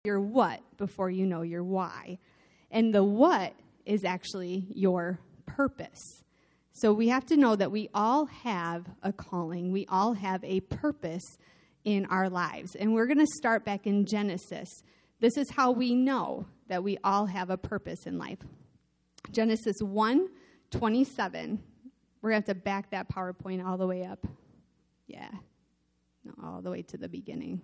your what before you know your why. And the what is actually your purpose. So we have to know that we all have a calling. We all have a purpose in our lives. And we're going to start back in Genesis. This is how we know that we all have a purpose in life. Genesis 1:27. We're going to have to back that PowerPoint all the way up. Yeah. No, all the way to the beginning.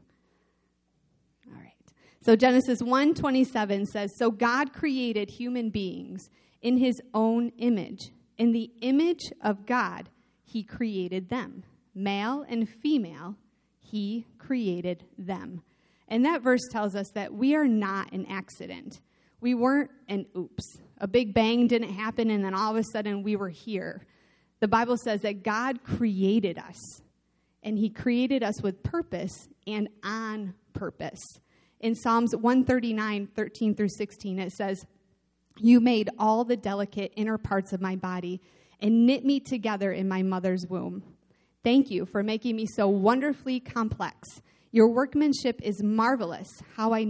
All right. So Genesis 1:27 says, "So God created human beings in his own image. In the image of God, he created them. Male and female, he created them." And that verse tells us that we are not an accident. We weren't an oops. A big bang didn't happen, and then all of a sudden we were here. The Bible says that God created us, and he created us with purpose and on purpose. In Psalms 139:13-16, it says, "You made all the delicate inner parts of my body and knit me together in my mother's womb. Thank you for making me so wonderfully complex. Your workmanship is marvelous. How well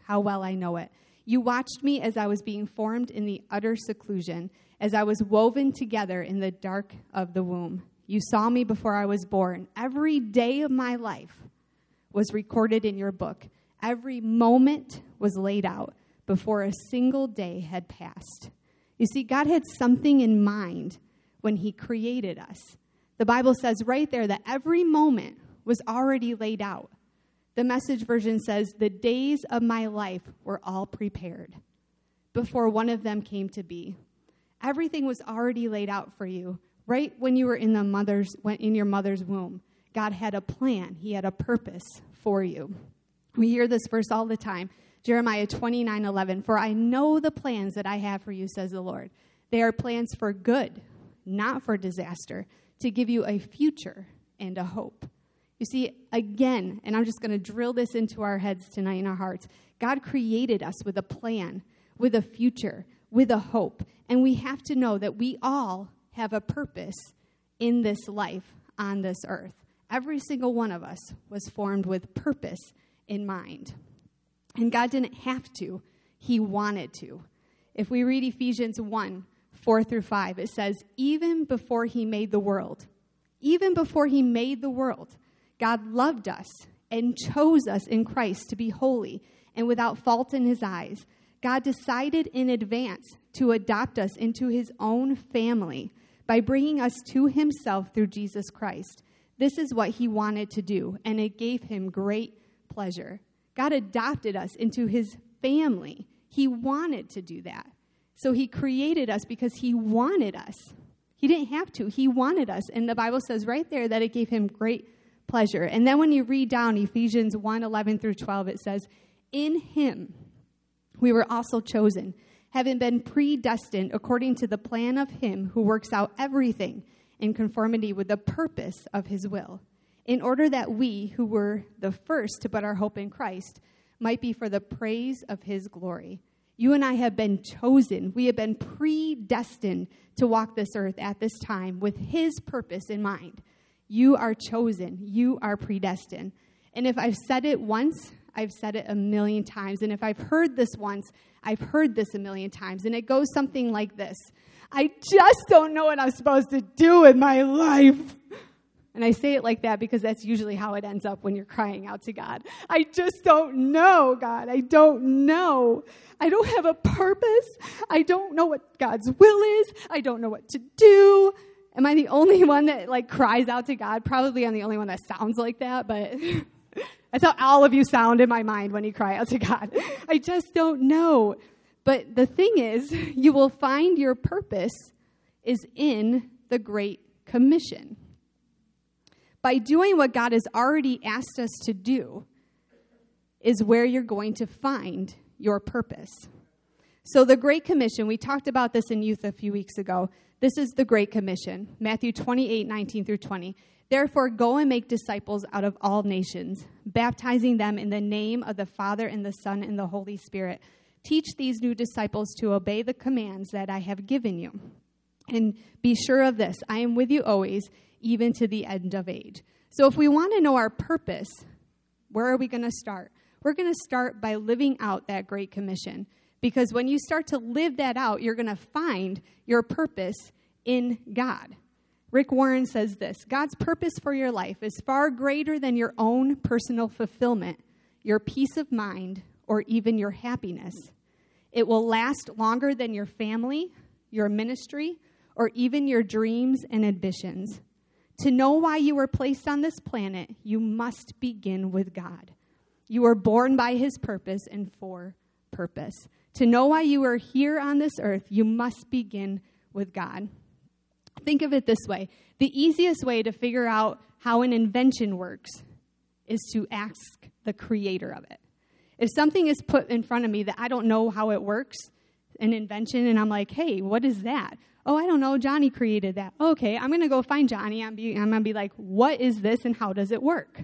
I know it. You watched me as I was being formed in the utter seclusion, as I was woven together in the dark of the womb. You saw me before I was born. Every day of my life was recorded in your book. Every moment was laid out before a single day had passed." You see, God had something in mind when he created us. The Bible says right there that every moment was already laid out. The Message version says, "The days of my life were all prepared before one of them came to be." Everything was already laid out for you. Right when you were in your mother's womb, God had a plan. He had a purpose for you. We hear this verse all the time. Jeremiah 29:11, "For I know the plans that I have for you, says the Lord. They are plans for good, not for disaster, to give you a future and a hope." You see, again, and I'm just going to drill this into our heads tonight in our hearts, God created us with a plan, with a future, with a hope. And we have to know that we all have a purpose in this life on this earth. Every single one of us was formed with purpose in mind. And God didn't have to. He wanted to. If we read Ephesians 1:4-5, it says, even before he made the world, God loved us and chose us in Christ to be holy and without fault in his eyes. God decided in advance to adopt us into his own family by bringing us to himself through Jesus Christ. This is what he wanted to do, and it gave him great pleasure. God adopted us into his family. He wanted to do that. So he created us because he wanted us. He didn't have to. He wanted us. And the Bible says right there that it gave him great pleasure. And then when you read down Ephesians 1:11-12, it says, "In him we were also chosen, having been predestined according to the plan of him who works out everything in conformity with the purpose of his will, in order that we, who were the first to put our hope in Christ, might be for the praise of his glory." You and I have been chosen. We have been predestined to walk this earth at this time with his purpose in mind. You are chosen. You are predestined. And if I've said it once, I've said it a million times. And if I've heard this once, I've heard this a million times. And it goes something like this: I just don't know what I'm supposed to do with my life. And I say it like that because that's usually how it ends up when you're crying out to God. I just don't know, God. I don't know. I don't have a purpose. I don't know what God's will is. I don't know what to do. Am I the only one that cries out to God? Probably I'm the only one that sounds like that, but that's how all of you sound in my mind when you cry out to God. I just don't know. But the thing is, you will find your purpose is in the Great Commission. By doing what God has already asked us to do is where you're going to find your purpose. So the Great Commission, we talked about this in youth a few weeks ago. This is the Great Commission, Matthew 28:19-20. "Therefore, go and make disciples out of all nations, baptizing them in the name of the Father and the Son and the Holy Spirit. Teach these new disciples to obey the commands that I have given you. And be sure of this, I am with you always, even to the end of age." So if we want to know our purpose, where are we going to start? we're going to start by living out that Great Commission. Because when you start to live that out, you're going to find your purpose in God. Rick Warren says this: God's purpose for your life is far greater than your own personal fulfillment, your peace of mind, or even your happiness. It will last longer than your family, your ministry, or even your dreams and ambitions. To know why you were placed on this planet, you must begin with God. You were born by his purpose and for purpose. To know why you are here on this earth, you must begin with God. Think of it this way. The easiest way to figure out how an invention works is to ask the creator of it. If something is put in front of me that I don't know how it works, an invention, and I'm like, hey, what is that? Oh, I don't know. Johnny created that. Okay, I'm going to go find Johnny. I'm going to be like, what is this and how does it work?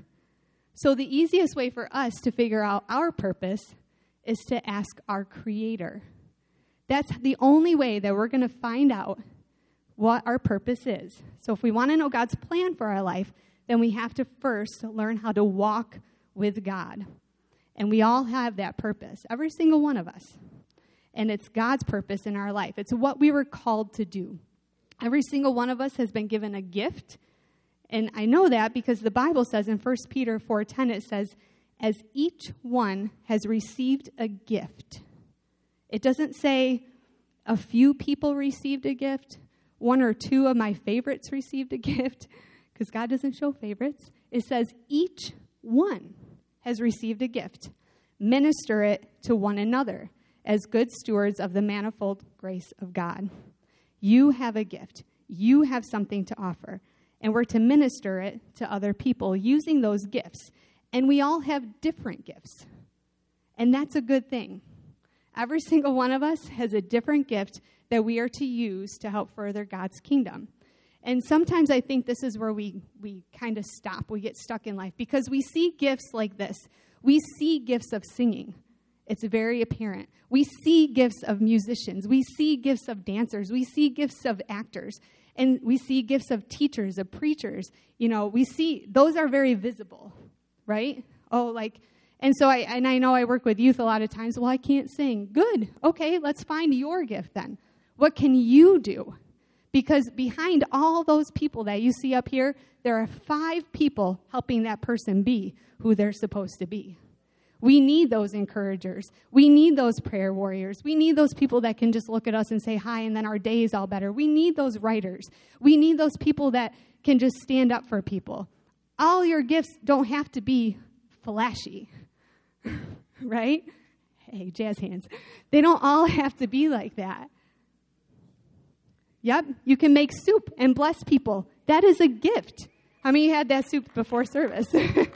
So the easiest way for us to figure out our purpose is to ask our creator. That's the only way that we're going to find out what our purpose is. So if we want to know God's plan for our life, then we have to first learn how to walk with God. And we all have that purpose, every single one of us. And it's God's purpose in our life. It's what we were called to do. Every single one of us has been given a gift. And I know that because the Bible says in 1 Peter 4:10, it says, as each one has received a gift. It doesn't say a few people received a gift. One or two of my favorites received a gift, because God doesn't show favorites. It says each one has received a gift. Minister it to one another as good stewards of the manifold grace of God. You have a gift. You have something to offer. And we're to minister it to other people using those gifts. And we all have different gifts. And that's a good thing. Every single one of us has a different gift that we are to use to help further God's kingdom. And sometimes I think this is where we kind of stop. We get stuck in life because we see gifts like this. We see gifts of singing. It's very apparent. We see gifts of musicians. We see gifts of dancers. We see gifts of actors. And we see gifts of teachers, of preachers. You know, we see, those are very visible, right? And so I know I work with youth a lot of times. Well, I can't sing. Good. Okay, let's find your gift then. What can you do? Because behind all those people that you see up here, there are 5 people helping that person be who they're supposed to be. We need those encouragers. We need those prayer warriors. We need those people that can just look at us and say hi, and then our day is all better. We need those writers. We need those people that can just stand up for people. All your gifts don't have to be flashy, right? Hey, jazz hands. They don't all have to be like that. Yep, you can make soup and bless people. That is a gift. How many had that soup before service?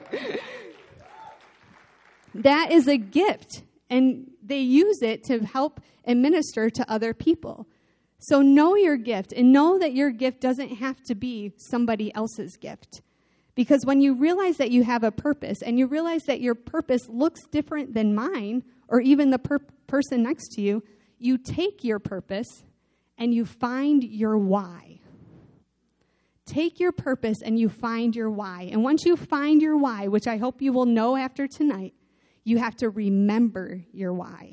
That is a gift, and they use it to help and minister to other people. So know your gift, and know that your gift doesn't have to be somebody else's gift. Because when you realize that you have a purpose, and you realize that your purpose looks different than mine, or even the person next to you, you take your purpose and you find your why. Take your purpose and you find your why. And once you find your why, which I hope you will know after tonight, you have to remember your why.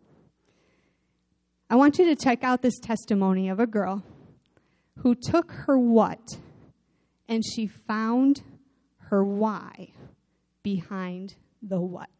I want you to check out this testimony of a girl who took her what and she found her why behind the what.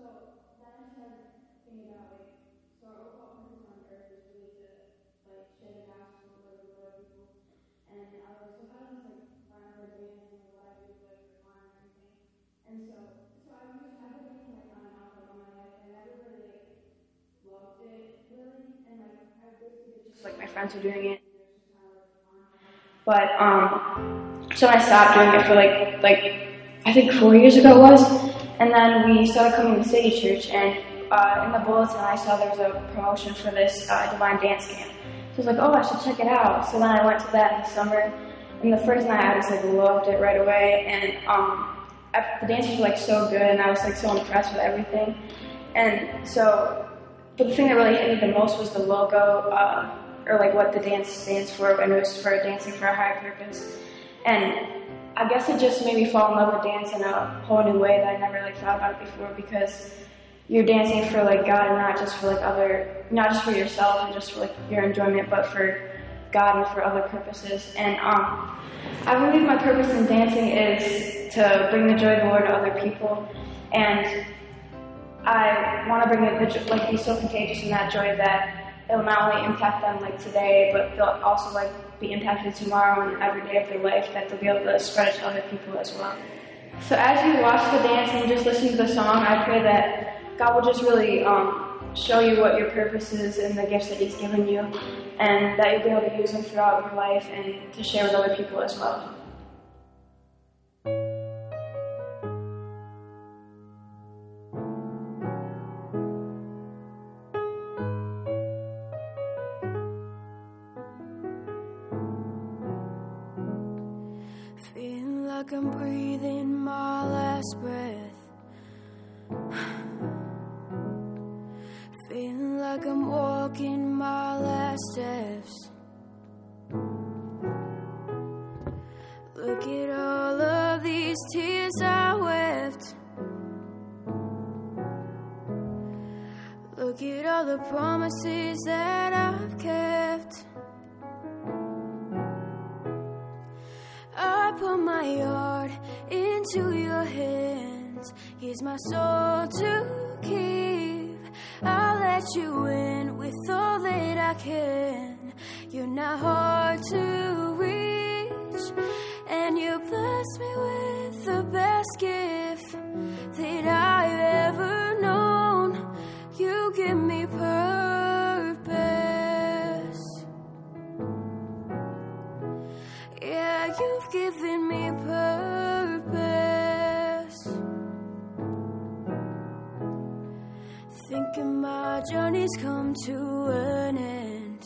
Like my friends were doing it, but so I stopped doing it for like I think 4 years ago it was, and then we started coming to City Church, and in the bulletin I saw there was a promotion for this Divine Dance Camp. So I was like, oh, I should check it out. So then I went to that in the summer, and the first night I just like loved it right away, and the dances were like so good, and I was like so impressed with everything, and so. But the thing that really hit me the most was the logo, or like what the dance stands for, and it was for dancing for a higher purpose. And I guess it just made me fall in love with dance in a whole new way that I never like thought about it before, because you're dancing for like God and not just for like not just for yourself and just for like your enjoyment, but for God and for other purposes. And I believe my purpose in dancing is to bring the joy of the Lord to other people, and I want to bring it, be so contagious in that joy that it will not only impact them like today, but they'll also like be impacted tomorrow and every day of their life, that they'll be able to spread it to other people as well. So as you watch the dance and just listen to the song, I pray that God will just really show you what your purpose is and the gifts that He's given you, and that you'll be able to use them throughout your life and to share with other people as well. Feeling like I'm breathing my last breath. Feeling like I'm walking my last steps. Look at all of these tears I wept. Look at all the promises that I've kept. I put my heart into your hands. Here's my soul to keep. I'll let you in with all that I can. You're not hard to reach, and you bless me with the best gift that I've ever known. You give me purpose. Yeah, you've given me purpose. Thinking my journey's come to an end.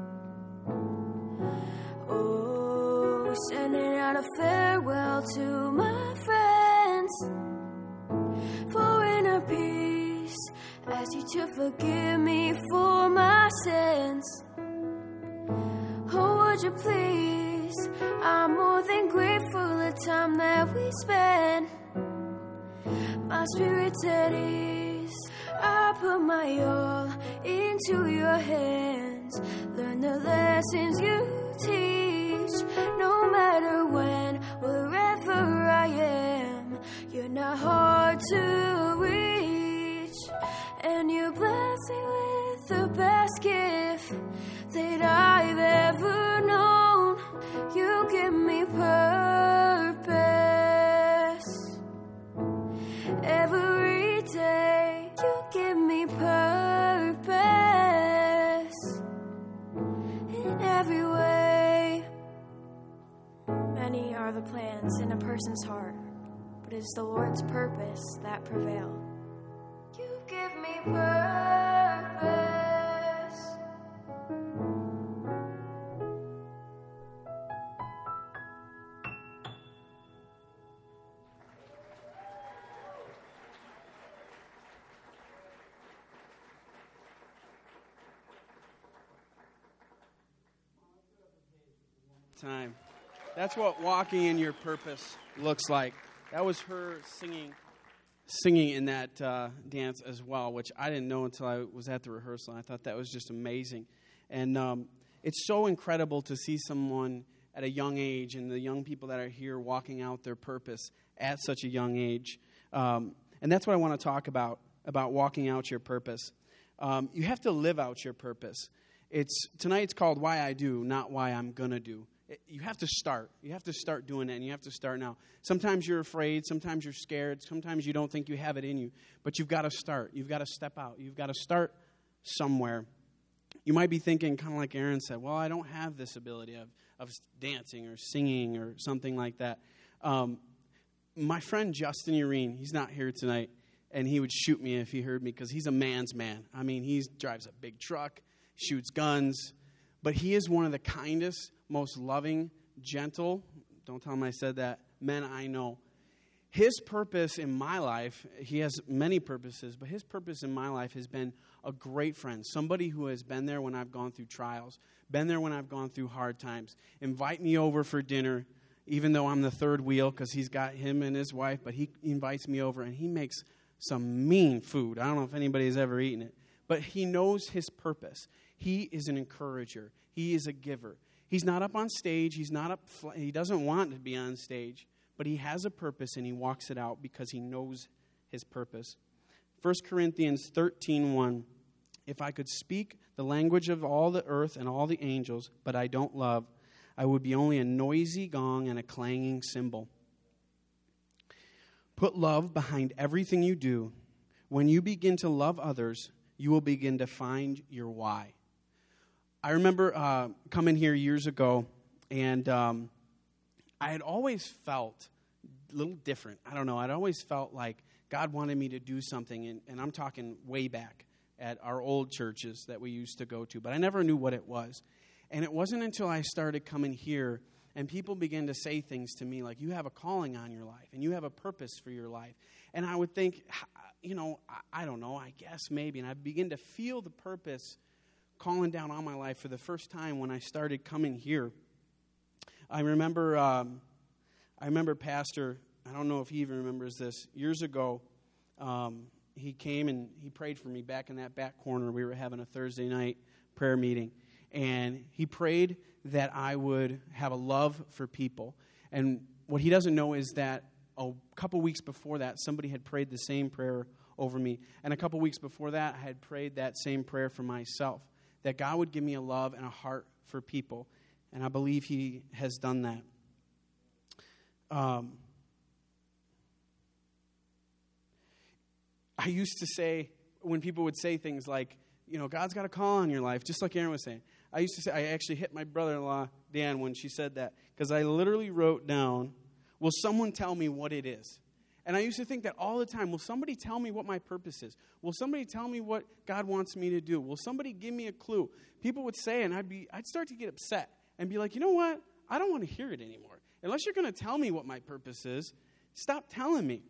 Oh, sending out a farewell to my friends. For inner peace, ask you to forgive me for my sins. Oh, would you please? I'm more than grateful the time that we spent. My spirit's at ease. I put my all into your hands. Learn the lessons you teach. No matter when, wherever I am, you're not hard to reach. And you bless me with the best gift that I've ever known. You give me purpose. Every day you give me purpose. In every way. Many are the plans in a person's heart, but it's the Lord's purpose that prevail. You give me purpose. Time. That's what walking in your purpose looks like. That was her singing in that dance as well, which I didn't know until I was at the rehearsal. I thought that was just amazing. And it's so incredible to see someone at a young age, and the young people that are here walking out their purpose at such a young age. And that's what I want to talk about about walking out your purpose. You have to live out your purpose. Tonight's called Why I Do, not Why I'm Gonna Do. You have to start. You have to start doing it, and you have to start now. Sometimes you're afraid. Sometimes you're scared. Sometimes you don't think you have it in you. But you've got to start. You've got to step out. You've got to start somewhere. You might be thinking, kind of like Aaron said, well, I don't have this ability of dancing or singing or something like that. My friend Justin Urine, he's not here tonight, and he would shoot me if he heard me because he's a man's man. I mean, he drives a big truck, shoots guns, but he is one of the kindest, most loving, gentle, don't tell him I said that, men I know. His purpose in my life, he has many purposes, but his purpose in my life has been a great friend, somebody who has been there when I've gone through trials, been there when I've gone through hard times, invite me over for dinner, even though I'm the third wheel because he's got him and his wife, but he invites me over and he makes some mean food. I don't know if anybody's ever eaten it, but he knows his purpose. He is an encourager. He is a giver. He's not up on stage. He doesn't want to be on stage. But he has a purpose, and he walks it out because he knows his purpose. 1 Corinthians 13:1, if I could speak the language of all the earth and all the angels, but I don't love, I would be only a noisy gong and a clanging cymbal. Put love behind everything you do. When you begin to love others, you will begin to find your why. I remember coming here years ago, and I had always felt a little different. I don't know. I'd always felt like God wanted me to do something, and I'm talking way back at our old churches that we used to go to, but I never knew what it was. And it wasn't until I started coming here and people began to say things to me like, you have a calling on your life, and you have a purpose for your life. And I would think, I don't know, I guess maybe. And I begin to feel the purpose calling down on my life for the first time when I started coming here. I remember Pastor, I don't know if he even remembers this, years ago, he came and he prayed for me back in that back corner. We were having a Thursday night prayer meeting, and he prayed that I would have a love for people. And what he doesn't know is that a couple weeks before that, somebody had prayed the same prayer over me. And a couple weeks before that, I had prayed that same prayer for myself, that God would give me a love and a heart for people. And I believe he has done that. I used to say, when people would say things like, God's got a call on your life, just like Aaron was saying. I used to say, I actually hit my brother-in-law, Dan, when she said that, because I literally wrote down, will someone tell me what it is? And I used to think that all the time. Will somebody tell me what my purpose is? Will somebody tell me what God wants me to do? Will somebody give me a clue? People would say, and I'd start to get upset and be like, you know what? I don't want to hear it anymore. Unless you're going to tell me what my purpose is, stop telling me.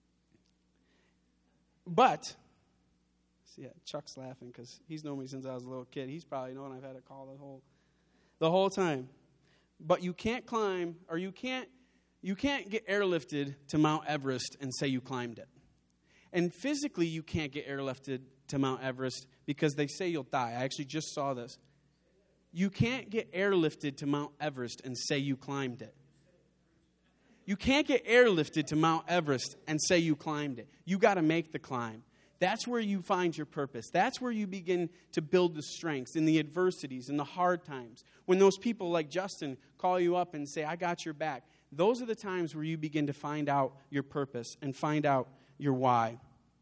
But, yeah, Chuck's laughing because he's known me since I was a little kid. He's probably known I've had a call the whole time. But you can't climb, or you can't get airlifted to Mount Everest and say you climbed it. And physically, you can't get airlifted to Mount Everest because they say you'll die. I actually just saw this. You can't get airlifted to Mount Everest and say you climbed it. You can't get airlifted to Mount Everest and say you climbed it. You got to make the climb. That's where you find your purpose. That's where you begin to build the strengths in the adversities, in the hard times. When those people like Justin call you up and say, I got your back. Those are the times where you begin to find out your purpose and find out your why.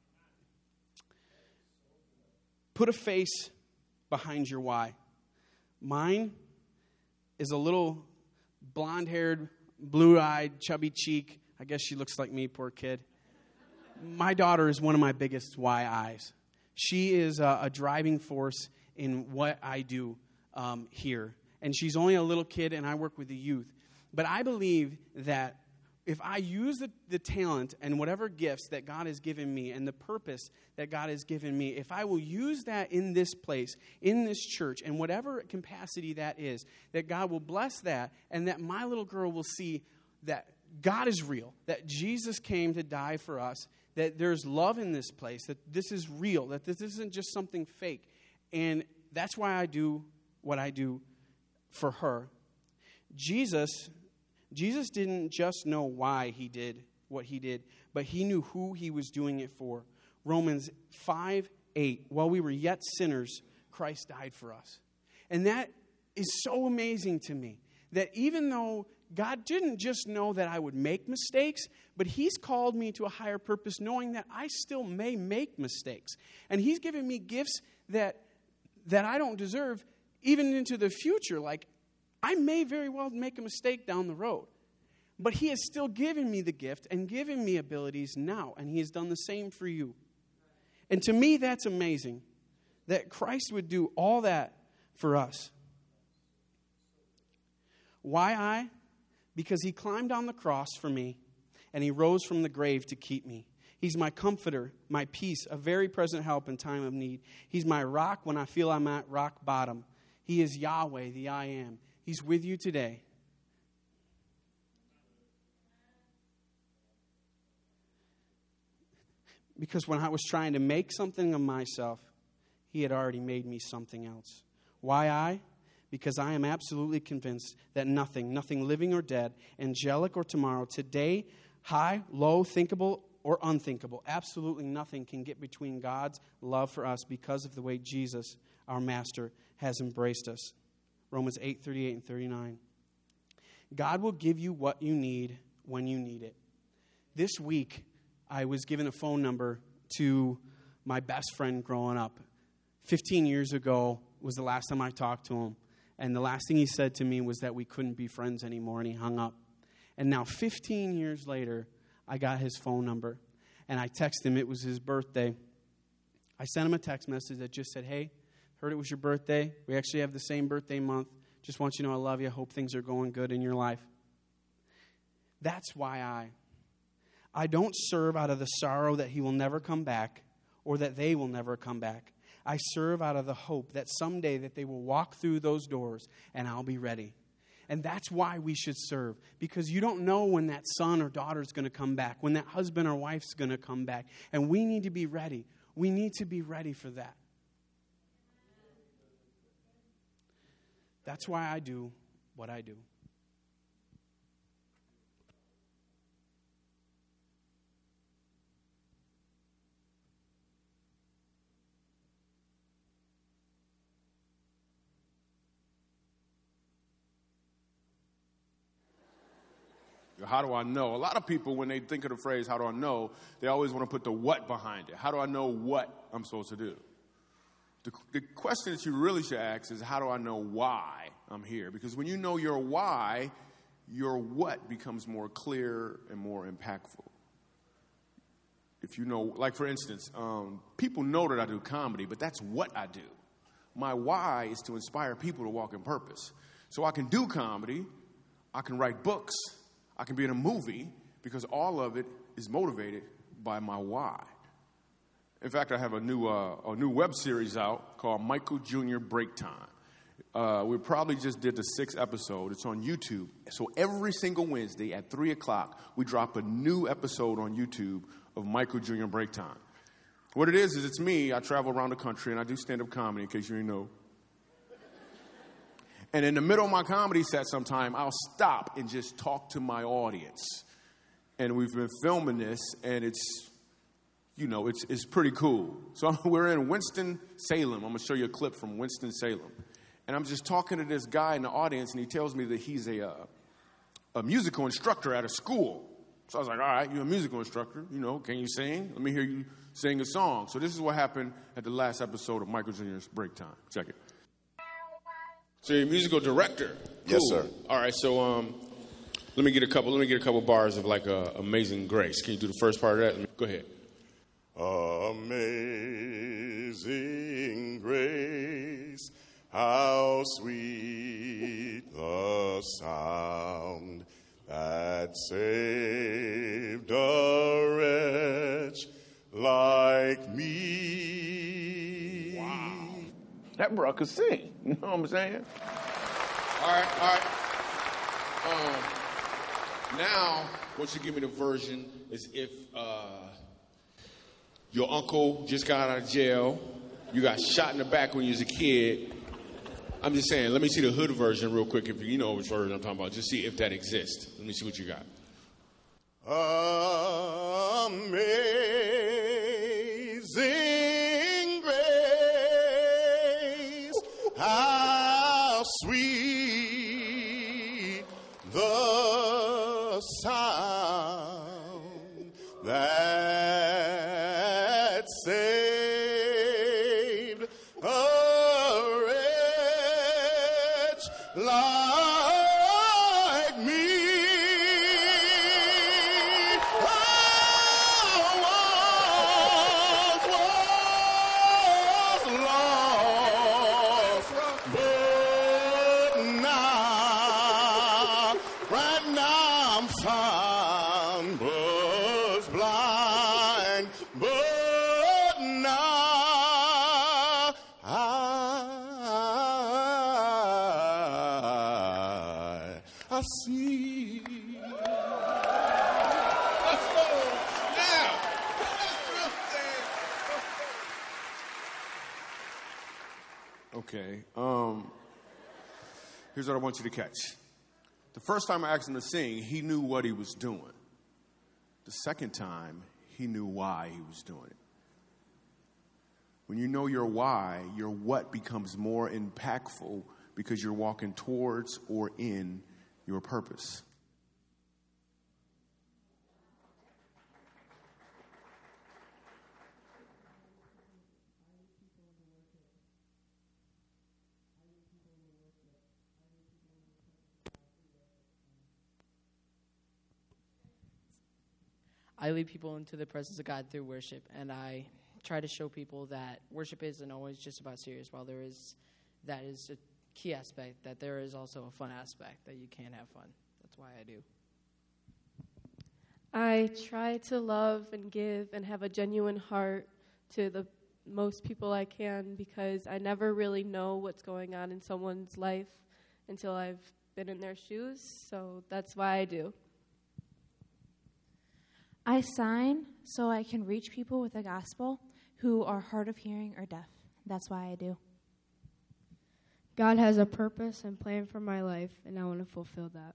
Put a face behind your why. Mine is a little blonde-haired, blue-eyed, chubby cheek. I guess she looks like me, poor kid. My daughter is one of my biggest why eyes. She is a driving force in what I do here. And she's only a little kid, and I work with the youth. But I believe that if I use the talent and whatever gifts that God has given me and the purpose that God has given me, if I will use that in this place, in this church, in whatever capacity that is, that God will bless that, and that my little girl will see that God is real, that Jesus came to die for us, that there's love in this place, that this is real, that this isn't just something fake. And that's why I do what I do for her. Jesus didn't just know why he did what he did, but he knew who he was doing it for. Romans 5:8, while we were yet sinners, Christ died for us. And that is so amazing to me, that even though God didn't just know that I would make mistakes, but he's called me to a higher purpose knowing that I still may make mistakes. And he's given me gifts that I don't deserve even into the future. Like, I may very well make a mistake down the road. But he has still given me the gift and given me abilities now. And he has done the same for you. And to me, that's amazing. That Christ would do all that for us. Why I? Because he climbed on the cross for me. And he rose from the grave to keep me. He's my comforter, my peace, a very present help in time of need. He's my rock when I feel I'm at rock bottom. He is Yahweh, the I am. He's with you today. Because when I was trying to make something of myself, he had already made me something else. Why I? Because I am absolutely convinced that nothing living or dead, angelic or tomorrow, today, high, low, thinkable, or unthinkable, absolutely nothing can get between God's love for us because of the way Jesus, our Master, has embraced us. Romans 8:38 and 39. God will give you what you need when you need it. This week, I was given a phone number to my best friend growing up. 15 years ago was the last time I talked to him. And the last thing he said to me was that we couldn't be friends anymore, and he hung up. And now 15 years later, I got his phone number. And I texted him. It was his birthday. I sent him a text message that just said, hey, heard it was your birthday. We actually have the same birthday month. Just want you to know I love you. Hope things are going good in your life. That's why I don't serve out of the sorrow that he will never come back or that they will never come back. I serve out of the hope that someday that they will walk through those doors and I'll be ready. And that's why we should serve. Because you don't know when that son or daughter is going to come back, when that husband or wife is going to come back. And we need to be ready. We need to be ready for that. That's why I do what I do. How do I know? A lot of people, when they think of the phrase, how do I know, they always want to put the what behind it. How do I know what I'm supposed to do? The question that you really should ask is, how do I know why I'm here? Because when you know your why, your what becomes more clear and more impactful. If you know, like for instance, people know that I do comedy, but that's what I do. My why is to inspire people to walk in purpose. So I can do comedy, I can write books, I can be in a movie, because all of it is motivated by my why. In fact, I have a new web series out called Michael Jr. Break Time. We probably just did the 6th episode. It's on YouTube. So every single Wednesday at 3 o'clock, we drop a new episode on YouTube of Michael Jr. Break Time. What it is it's me. I travel around the country, and I do stand-up comedy, in case you didn't know. And in the middle of my comedy set sometime, I'll stop and just talk to my audience. And we've been filming this, and it's pretty cool. So we're in Winston-Salem. I'm going to show you a clip from Winston-Salem. And I'm just talking to this guy in the audience, and he tells me that he's a musical instructor at a school. So I was like, all right, you're a musical instructor. Can you sing? Let me hear you sing a song. So this is what happened at the last episode of Michael Jr.'s Break Time. Check it. So you're a musical director. Cool. Yes, sir. All right, so let me get a couple bars of like Amazing Grace. Can you do the first part of that? Go ahead. Amazing grace, how sweet the sound that saved a wretch like me. Wow. That bro could sing. You know what I'm saying? All right. Now, what you give me the version is if your uncle just got out of jail, you got shot in the back when you was a kid. I'm just saying, let me see the hood version real quick, if you know which version I'm talking about. Just see if that exists. Let me see what you got. Amazing sound that saved a wretch like me. I once was lost, but now, right now I'm found, was blind, but now I see. Let's go. Yeah. Okay. Here's what I want you to catch. The first time I asked him to sing, he knew what he was doing. The second time, he knew why he was doing it. When you know your why, your what becomes more impactful because you're walking towards or in your purpose. I lead people into the presence of God through worship, and I try to show people that worship isn't always just about serious. While that is a key aspect, that there is also a fun aspect, that you can have fun. That's why I do. I try to love and give and have a genuine heart to the most people I can, because I never really know what's going on in someone's life until I've been in their shoes, so that's why I do. I sign so I can reach people with the gospel who are hard of hearing or deaf. That's why I do. God has a purpose and plan for my life, and I want to fulfill that.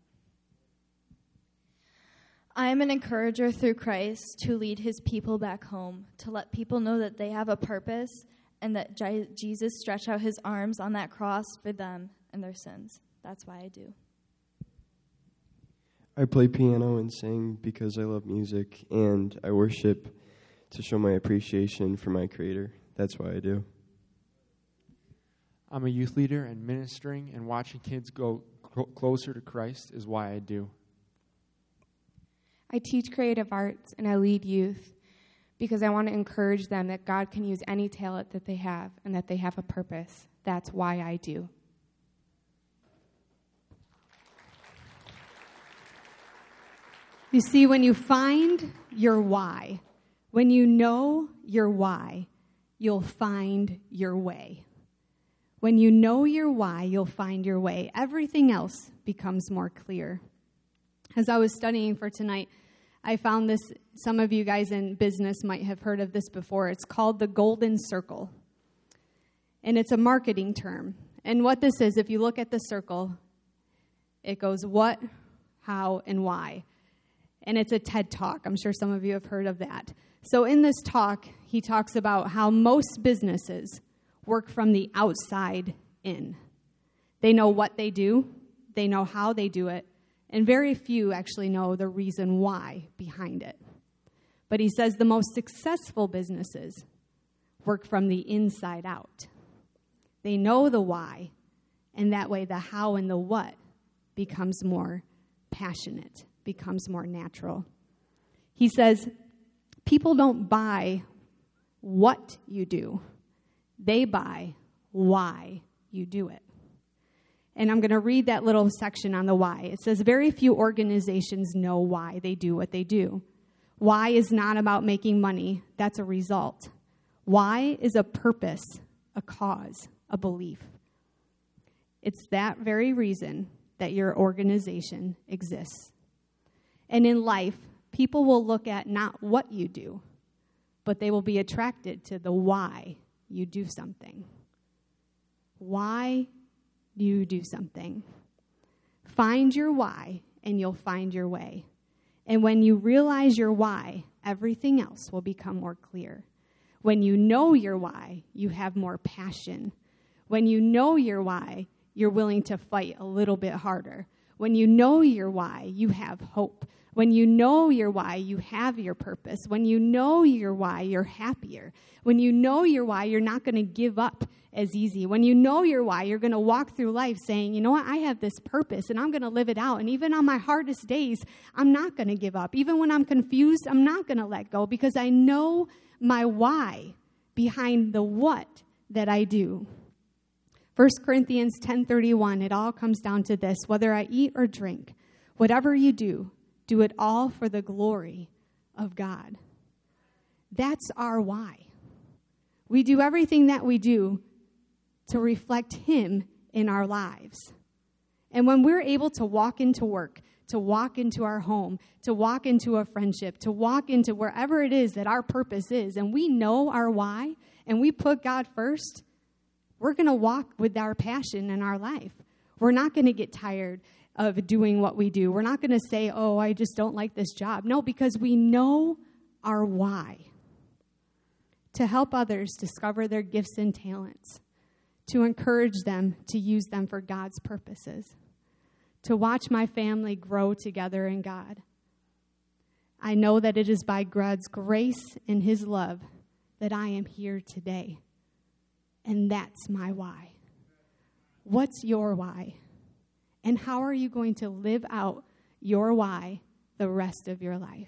I am an encourager through Christ to lead his people back home, to let people know that they have a purpose and that Jesus stretched out his arms on that cross for them and their sins. That's why I do. I play piano and sing because I love music, and I worship to show my appreciation for my Creator. That's why I do. I'm a youth leader, and ministering and watching kids go closer to Christ is why I do. I teach creative arts, and I lead youth because I want to encourage them that God can use any talent that they have and that they have a purpose. That's why I do. You see, when you find your why, when you know your why, you'll find your way. When you know your why, you'll find your way. Everything else becomes more clear. As I was studying for tonight, I found this. Some of you guys in business might have heard of this before. It's called the golden circle. And it's a marketing term. And what this is, if you look at the circle, it goes what, how, and why. And it's a TED Talk. I'm sure some of you have heard of that. So in this talk, he talks about how most businesses work from the outside in. They know what they do, they know how they do it, and very few actually know the reason why behind it. But he says the most successful businesses work from the inside out. They know the why, and that way the how and the what becomes more passionate, becomes more natural. He says, people don't buy what you do. They buy why you do it. And I'm going to read that little section on the why. It says, very few organizations know why they do what they do. Why is not about making money. That's a result. Why is a purpose, a cause, a belief. It's that very reason that your organization exists. And in life, people will look at not what you do, but they will be attracted to the why you do something. Why do you do something? Find your why, and you'll find your way. And when you realize your why, everything else will become more clear. When you know your why, you have more passion. When you know your why, you're willing to fight a little bit harder. When you know your why, you have hope. When you know your why, you have your purpose. When you know your why, you're happier. When you know your why, you're not going to give up as easy. When you know your why, you're going to walk through life saying, you know what, I have this purpose and I'm going to live it out. And even on my hardest days, I'm not going to give up. Even when I'm confused, I'm not going to let go because I know my why behind the what that I do. 1 Corinthians 10:31, it all comes down to this: whether I eat or drink, whatever you do, do it all for the glory of God. That's our why. We do everything that we do to reflect Him in our lives. And when we're able to walk into work, to walk into our home, to walk into a friendship, to walk into wherever it is that our purpose is, and we know our why, and we put God first, we're going to walk with our passion in our life. We're not going to get tired of doing what we do. We're not going to say, oh, I just don't like this job. No, because we know our why. To help others discover their gifts and talents. To encourage them to use them for God's purposes. To watch my family grow together in God. I know that it is by God's grace and His love that I am here today. And that's my why. What's your why? And how are you going to live out your why the rest of your life?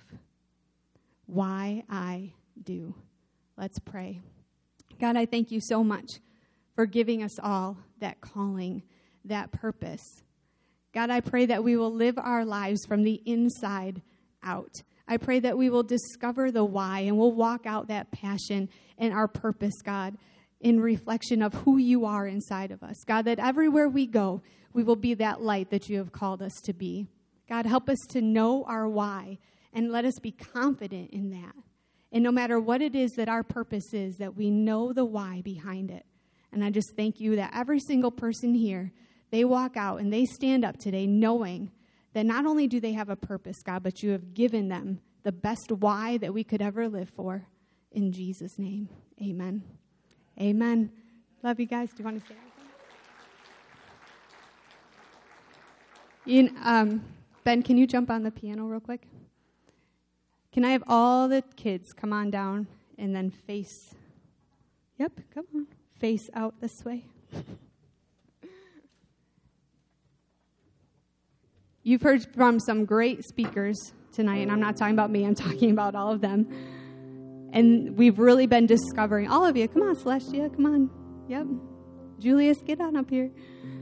Why I do. Let's pray. God, I thank you so much for giving us all that calling, that purpose. God, I pray that we will live our lives from the inside out. I pray that we will discover the why and we'll walk out that passion and our purpose, God, in reflection of who you are inside of us. God, that everywhere we go, we will be that light that you have called us to be. God, help us to know our why and let us be confident in that. And no matter what it is that our purpose is, that we know the why behind it. And I just thank you that every single person here, they walk out and they stand up today knowing that not only do they have a purpose, God, but you have given them the best why that we could ever live for. In Jesus' name, amen. Amen. Love you guys. Do you want to say anything? Ben, can you jump on the piano real quick? Can I have all the kids come on down and then face, come on, face out this way? You've heard from some great speakers tonight, and I'm not talking about me, I'm talking about all of them. And we've really been discovering, all of you, come on, Celestia, come on. Yep. Julius, get on up here.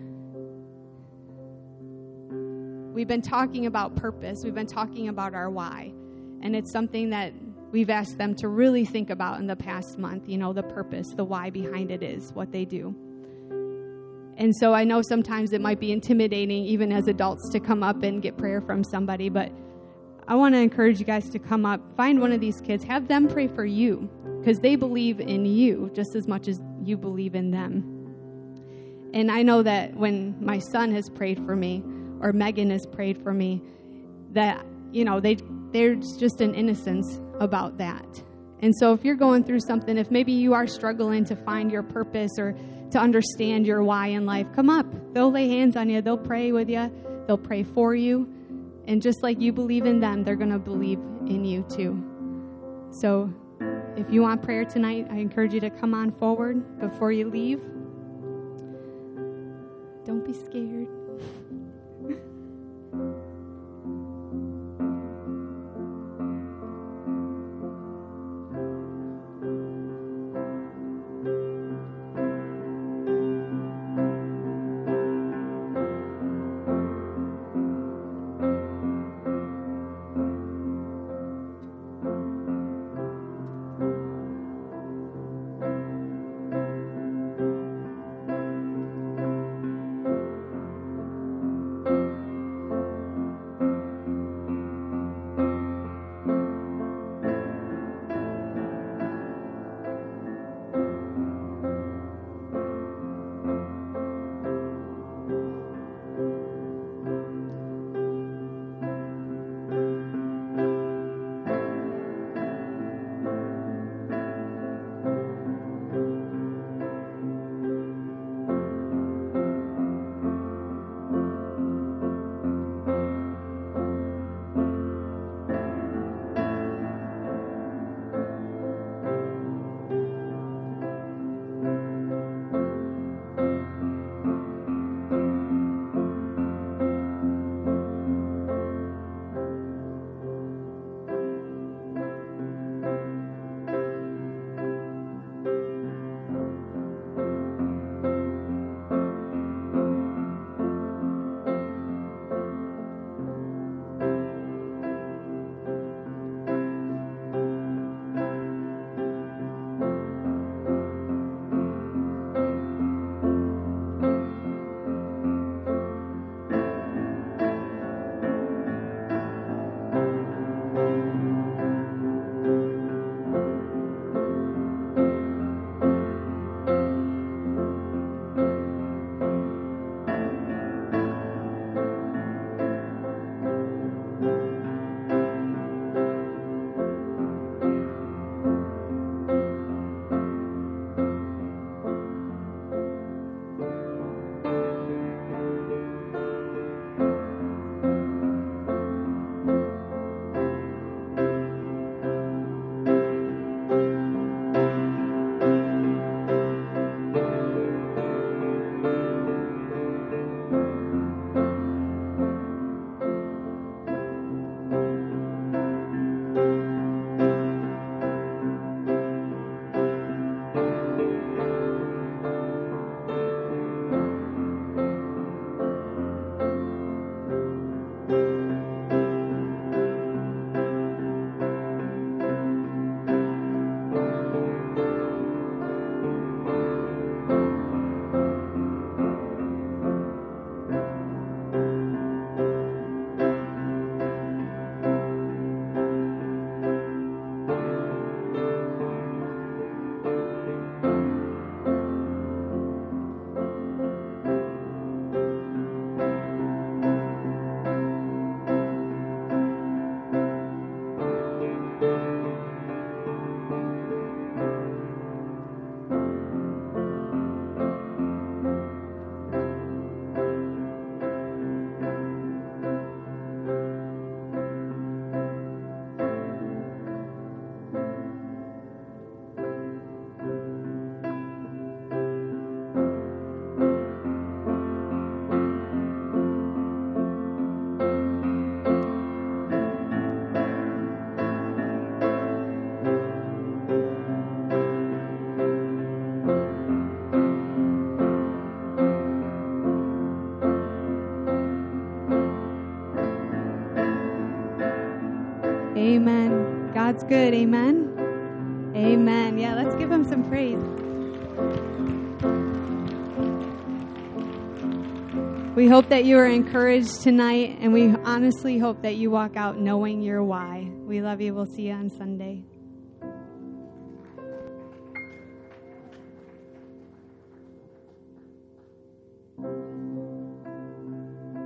We've been talking about purpose. We've been talking about our why. And it's something that we've asked them to really think about in the past month, the purpose, the why behind it is, what they do. And so I know sometimes it might be intimidating, even as adults, to come up and get prayer from somebody, but I want to encourage you guys to come up, find one of these kids, have them pray for you, because they believe in you just as much as you believe in them. And I know that when my son has prayed for me, or Megan has prayed for me, that, there's just an innocence about that. And so if you're going through something, if maybe you are struggling to find your purpose or to understand your why in life, come up. They'll lay hands on you. They'll pray with you. They'll pray for you. And just like you believe in them, they're going to believe in you too. So if you want prayer tonight, I encourage you to come on forward before you leave. Don't be scared. God's good. Amen. Amen. Yeah, let's give him some praise. We hope that you are encouraged tonight, and we honestly hope that you walk out knowing your why. We love you. We'll see you on Sunday.